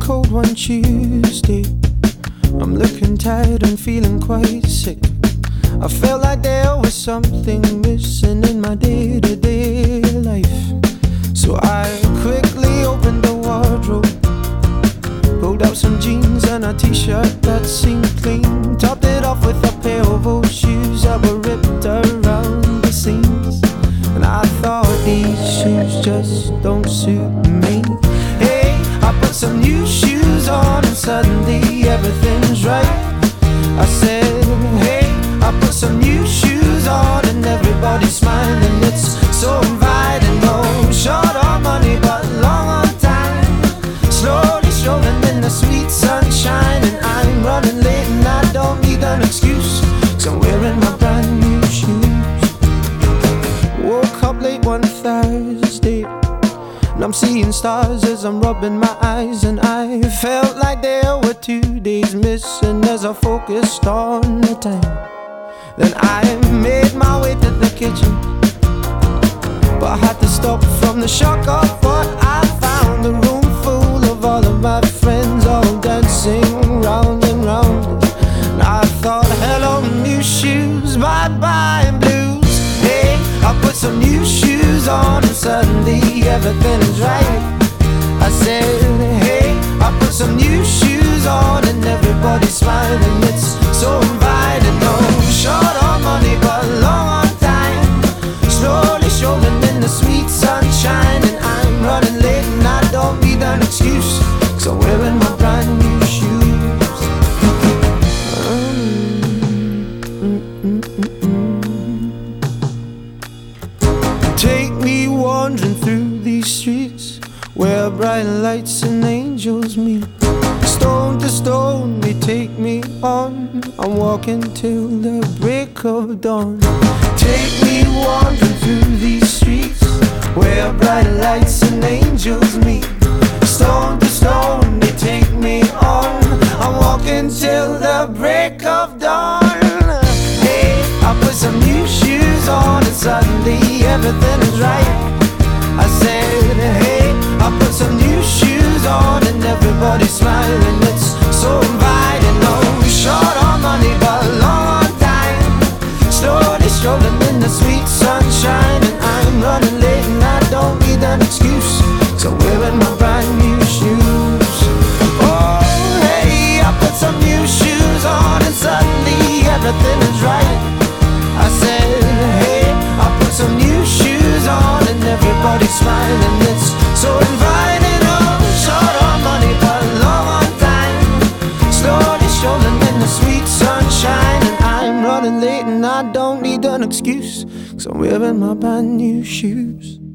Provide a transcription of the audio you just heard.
cold one Tuesday. I'm looking tired and feeling quite sick. I felt like there was something missing in my day-to-day life. So I quickly opened the wardrobe, pulled out some jeans and a t-shirt that seemed clean, topped it off with a pair of old shoes that were ripped around the seams. And I thought, these shoes just don't suit me. Hey, I put some new shoes on and suddenly everything's right. I said, hey, I put some new shoes on and everybody's smiling. It's so inviting. No, short on money but long on time, slowly strolling in the sweet sunshine. And I'm running late and I don't need an excuse, 'cause I'm wearing my brand new shoes. Woke up late one Thursday and I'm seeing stars as I'm rubbing my eyes, and I felt like there were 2 days missing as I focused on the time. Then I made my way to the kitchen, but I had to stop from the shock of what I found. A room full of all of my friends, all dancing round and round. And I thought, hello new shoes, bye bye blues. Hey, I put some new shoes on and suddenly everything is right. I said, hey, I put some new shoes on and everybody's smiling. It's so inviting. No, short on money but long on time, slowly strolling in the sweet sunshine. And I'm running late and I don't need an excuse, 'cause I'm wearing my brand new shoes. Take me wandering through these streets where bright lights and angels meet. Stone to stone they take me on, I'm walking till the break of dawn. Take me wandering through these streets where bright lights and angels meet. Stone to stone they take me on, I'm walking till the break of dawn. Hey, I put some new shoes on and suddenly everything is right. I said, hey, I put some new shoes on and everybody's smiling. It's so inviting. No, short on money but long on time, slowly strolling in the sweet sunshine. And I'm running late and I don't need an excuse, 'cause I'm wearing my brand new shoes. Oh, hey, I put some new shoes on and suddenly everything is right. I said, hey, I put some new shoes on and everybody's smiling. It's so inviting. Oh, short on money but long on time, slowly strolling in the sweet sunshine. And I'm running late and I don't need an excuse, 'cause I'm wearing my brand new shoes.